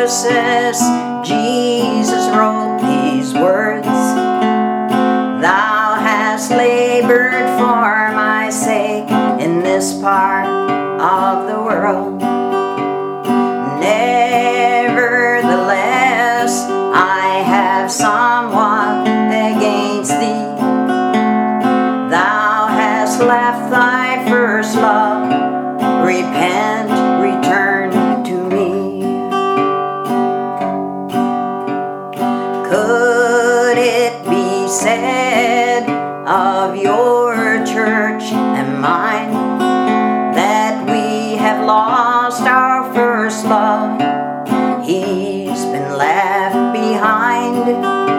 Ephesus, Jesus wrote these words: Thou hast labored for my sake in this part of the world. Nevertheless, I have somewhat against thee. Thou hast left thy first love. Repent, return to me. Could it be said of your church and mine that we have lost our first love? He's been left behind.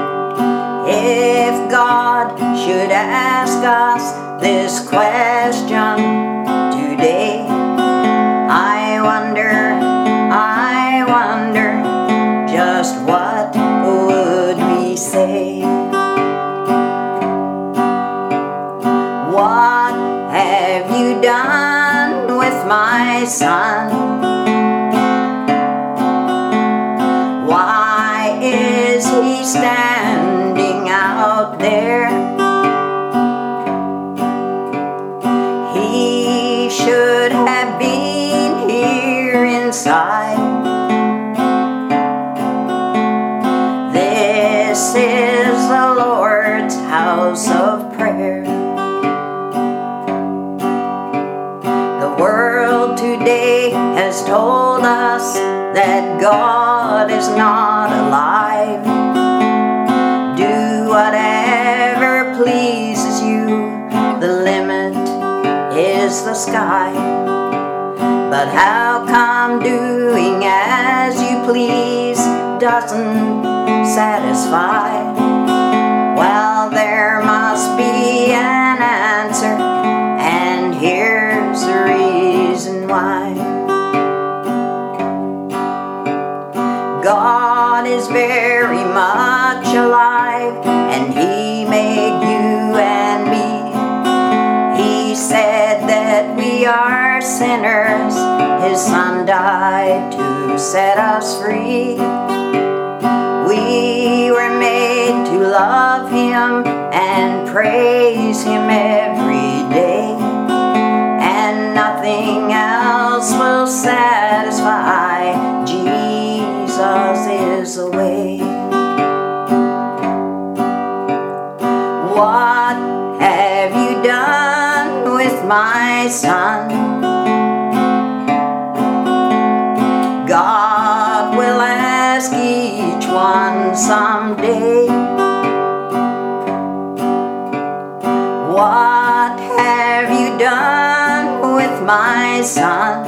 If God should ask us this question today, I wonder just what would we say? What have you done with my son? Why is he standing out there? He should have been here inside. This is the Lord's house of prayer. The world today has told us that God is not alive. Do whatever pleases you. The limit is the sky. But how come doing as you please doesn't satisfy? Well, there must be an answer, and here's the reason why. God is very much alive, and He made you and me. He said that we are sinners. His Son died to set us free. We were made to love Him and praise Him every day, and nothing else will satisfy. Jesus is the way. What have you done with my son? God will ask each one someday. What have you done with my son?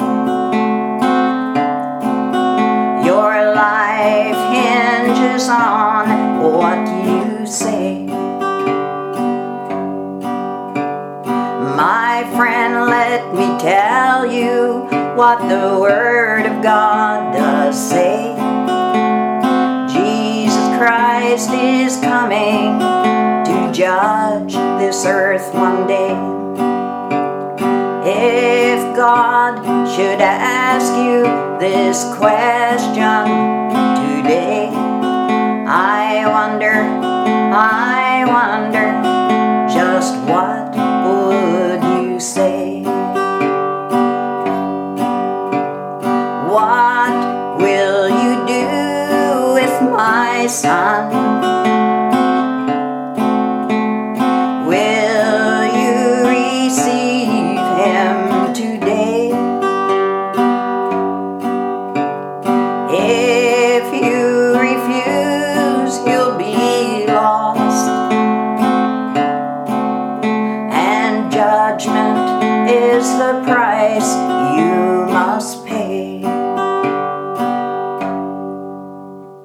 Your life hinges on what you say. My friend, let me tell you what the Word of God does say. Jesus Christ is coming to judge this earth one day. If God should ask you this question today, I wonder just what would you say? What will you do with my son?